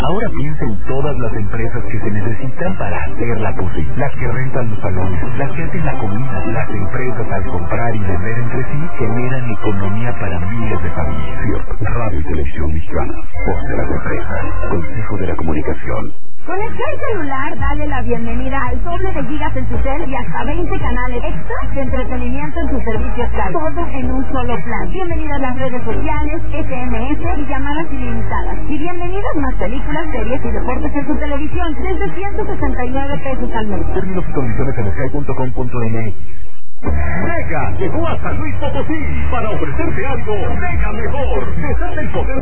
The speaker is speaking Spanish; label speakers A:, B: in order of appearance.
A: Ahora piensa en todas las empresas que se necesitan para hacerla posible. Las que rentan los salones, las que hacen la comida, las empresas al comprar y vender entre sí generan economía para miles de familias. Radio y Televisión Mexicana. Voz de las empresas. Consejo de la Comunicación.
B: Con el celular, dale la bienvenida al doble de gigas en tu cel y hasta 20 canales extra de entretenimiento en tus servicios Sky. Todo en un solo plan. Bienvenidas las redes sociales, SMS y llamadas ilimitadas. Y bienvenidas más películas, series y deportes en tu televisión desde 169 pesos al mes.
A: Términos y condiciones en sky.com.mx.
C: Mega llegó a San Luis Potosí para ofrecerte algo mega mejor. Desata el poder